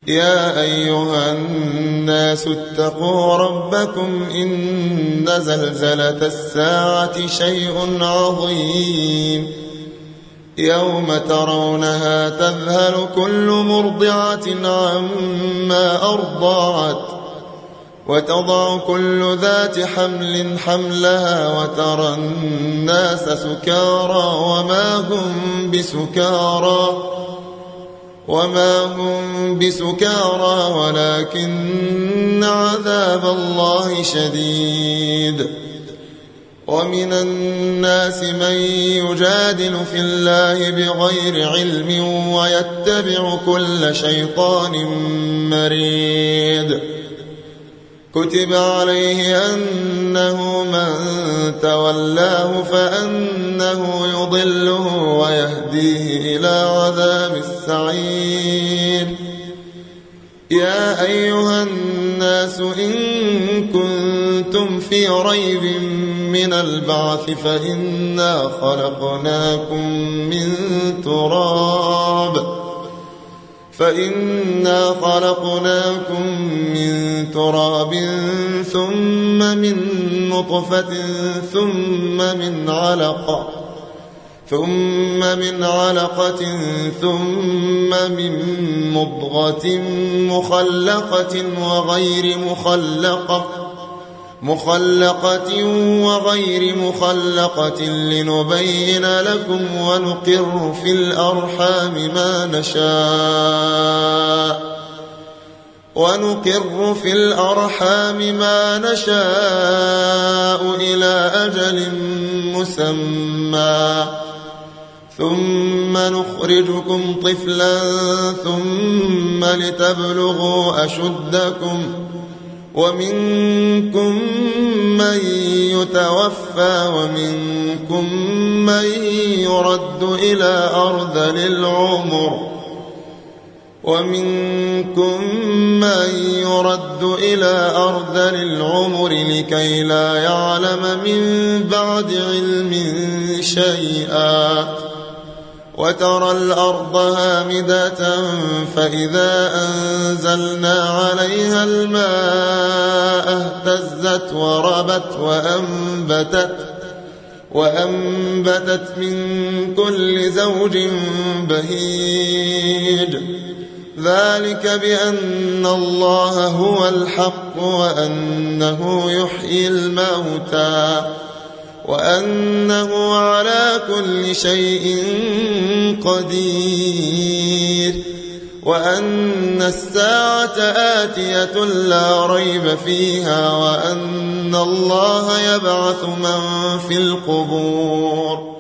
يا أيها الناس اتقوا ربكم إن زلزلة الساعة شيء عظيم يوم ترونها تذهل كل مرضعة عما أرضعت وتضع كل ذات حمل حملها وترى الناس سكارى وما هم بسكارى ولكن عذاب الله شديد. ومن الناس من يجادل في الله بغير علم ويتبع كل شيطان مريد. كتب عليه أنه من تولاه فأنه يضله ويهديه إلى عذاب السعير. يا أيها الناس إن كنتم في ريب من البعث فإنا خلقناكم من تراب ثم من نطفة ثم من علقة ثم من مضغة مخلقة وغير مخلقة لنبين لكم ونقر في الأرحام ما نشاء إلى أجل مسمى ثم نخرجكم طفلا ثم لتبلغوا أشدكم ومنكم من يتوفى ومنكم من يرد إلى أرذل العمر لكي لا يعلم من بعد علم شيئا. وترى الأرض هامدة فإذا أنزلنا عليها الماء اهتزت وربت وأنبتت من كل زوج بهيج. ذلك بأن الله هو الحق وأنه يحيي الموتى وأنه على كل شيء قدير وأن الساعة آتية لا ريب فيها وأن الله يبعث من في القبور